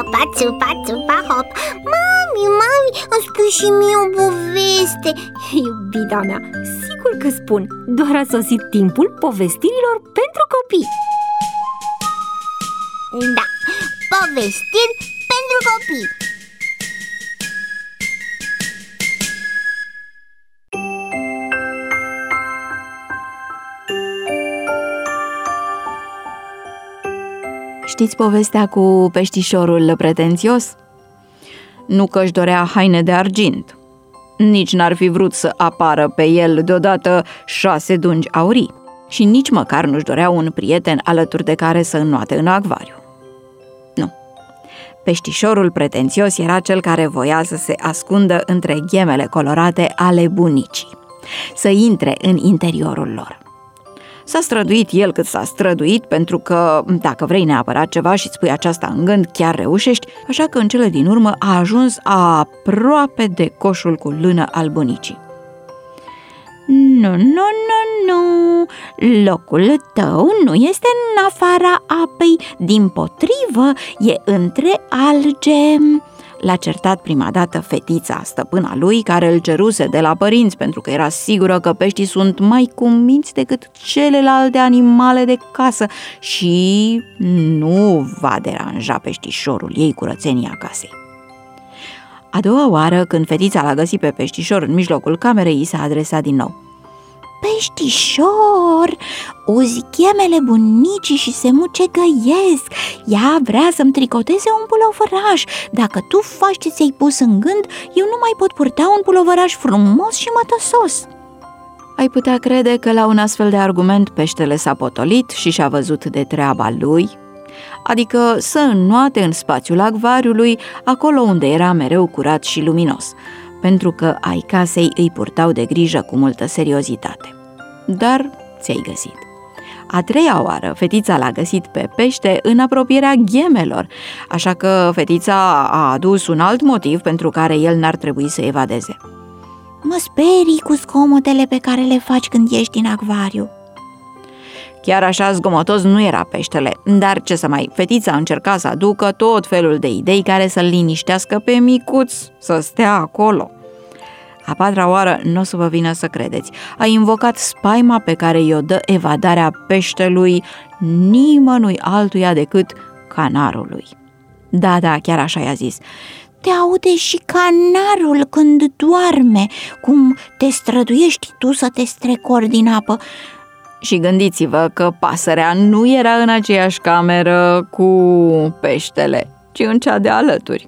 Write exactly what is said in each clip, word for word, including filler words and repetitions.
țupa, țupa, țupa, hop. Mami, mami, îmi spui și mie o poveste. Iubita mea, sigur că spun. Doar a sosit timpul povestirilor pentru copii. Da, povestiri pentru copii. Știți povestea cu peștișorul pretențios? Nu că își dorea haine de argint, nici n-ar fi vrut să apară pe el deodată șase dungi aurii și nici măcar nu-și dorea un prieten alături de care să înnoate în acvariu. Nu. Peștișorul pretențios era cel care voia să se ascundă între ghemele colorate ale bunicii, să intre în interiorul lor. S-a străduit el cât s-a străduit, pentru că dacă vrei neapărat ceva și îți pui aceasta în gând, chiar reușești, așa că în cele din urmă a ajuns aproape de coșul cu lână al bunicii. Nu, nu, nu, nu, locul tău nu este în afara apei, dimpotrivă, e între alge. L-a certat prima dată fetița, stăpâna lui, care îl ceruse de la părinți, pentru că era sigură că peștii sunt mai cuminți decât celelalte animale de casă și nu va deranja peștișorul ei curățenia casei. A doua oară, când fetița l-a găsit pe peștișor în mijlocul camerei, i s-a adresat din nou. Peștișor, uzi ghemele bunicii și se mucegăiesc. Ea vrea să-mi tricoteze un pulovăraș. Dacă tu faci ce ți-ai pus în gând, eu nu mai pot purta un pulovăraș frumos și mătăsos. Ai putea crede că la un astfel de argument peștele s-a potolit și și-a văzut de treaba lui, adică să înnoate în spațiul acvariului, acolo unde era mereu curat și luminos, pentru că ai casei îi purtau de grijă cu multă seriozitate. Dar ți-ai găsit. A treia oară, fetița l-a găsit pe pește în apropierea ghemelor, așa că fetița a adus un alt motiv pentru care el n-ar trebui să evadeze. Mă sperii cu zgomotele pe care le faci când ești în acvariu. Chiar așa zgomotos nu era peștele, dar ce să mai, fetița încerca să aducă tot felul de idei care să-l liniștească pe micuț, să stea acolo. A patra oară, nu o să vă vină să credeți, a invocat spaima pe care i-o dă evadarea peștelui nimănui altuia decât canarului. Da, da, chiar așa i-a zis. Te aude și canarul când doarme, cum te străduiești tu să te strecori din apă. Și gândiți-vă că pasărea nu era în aceeași cameră cu peștele, ci în cea de alături.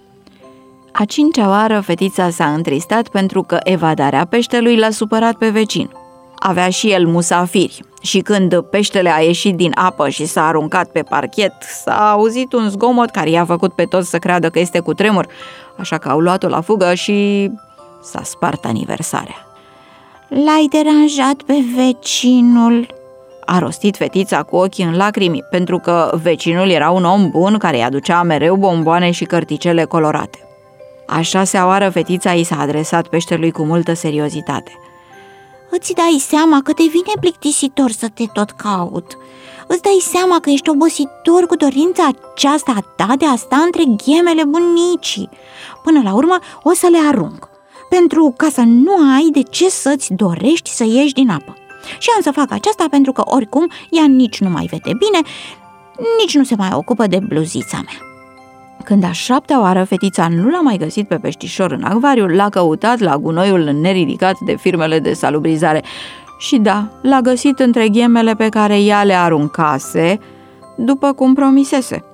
A cincea oară, fetița s-a întristat pentru că evadarea peștelui l-a supărat pe vecin. Avea și el musafiri și când peștele a ieșit din apă și s-a aruncat pe parchet, s-a auzit un zgomot care i-a făcut pe toți să creadă că este cutremur, așa că au luat-o la fugă și s-a spart aniversarea. L-ai deranjat pe vecinul, a rostit fetița cu ochii în lacrimi, pentru că vecinul era un om bun care îi aducea mereu bomboane și cărticele colorate. A șasea oară, fetița i s-a adresat peștelui cu multă seriozitate. Îți dai seama că devine plictisitor să te tot caut. Îți dai seama că ești obositor cu dorința aceasta a ta de a sta între ghemele bunicii. Până la urmă o să le arunc, pentru ca să nu ai de ce să-ți dorești să ieși din apă. Și am să fac aceasta pentru că oricum ea nici nu mai vede bine, nici nu se mai ocupă de bluzița mea. Când a șaptea oară fetița nu l-a mai găsit pe peștișor în acvariu, l-a căutat la gunoiul neridicat de firmele de salubrizare și da, l-a găsit între ghemele pe care ea le aruncase, după cum promisese.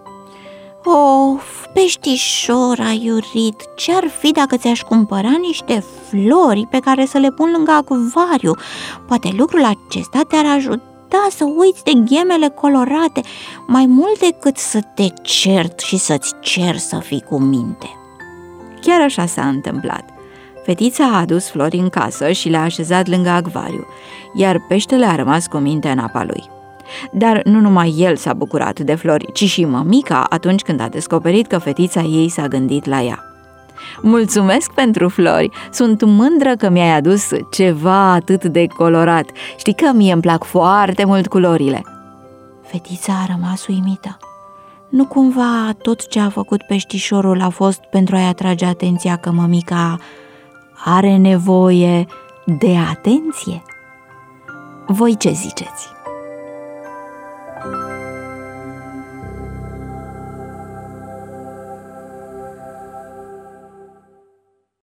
Of, peștișor aiurit, ce-ar fi dacă ți-aș cumpăra niște flori pe care să le pun lângă acvariu? Poate lucrul acesta te-ar ajuta să uiți de ghemele colorate mai mult decât să te cert și să-ți cer să fii cu minte. Chiar așa s-a întâmplat. Fetița a adus flori în casă și le-a așezat lângă acvariu, iar peștele a rămas cu minte în apa lui. Dar nu numai el s-a bucurat de flori, ci și mămica atunci când a descoperit că fetița ei s-a gândit la ea. Mulțumesc pentru flori, sunt mândră că mi-ai adus ceva atât de colorat. Știi că mie îmi plac foarte mult culorile. Fetița a rămas uimită. Nu cumva tot ce a făcut peștișorul a fost pentru a-i atrage atenția că mămica are nevoie de atenție? Voi ce ziceți?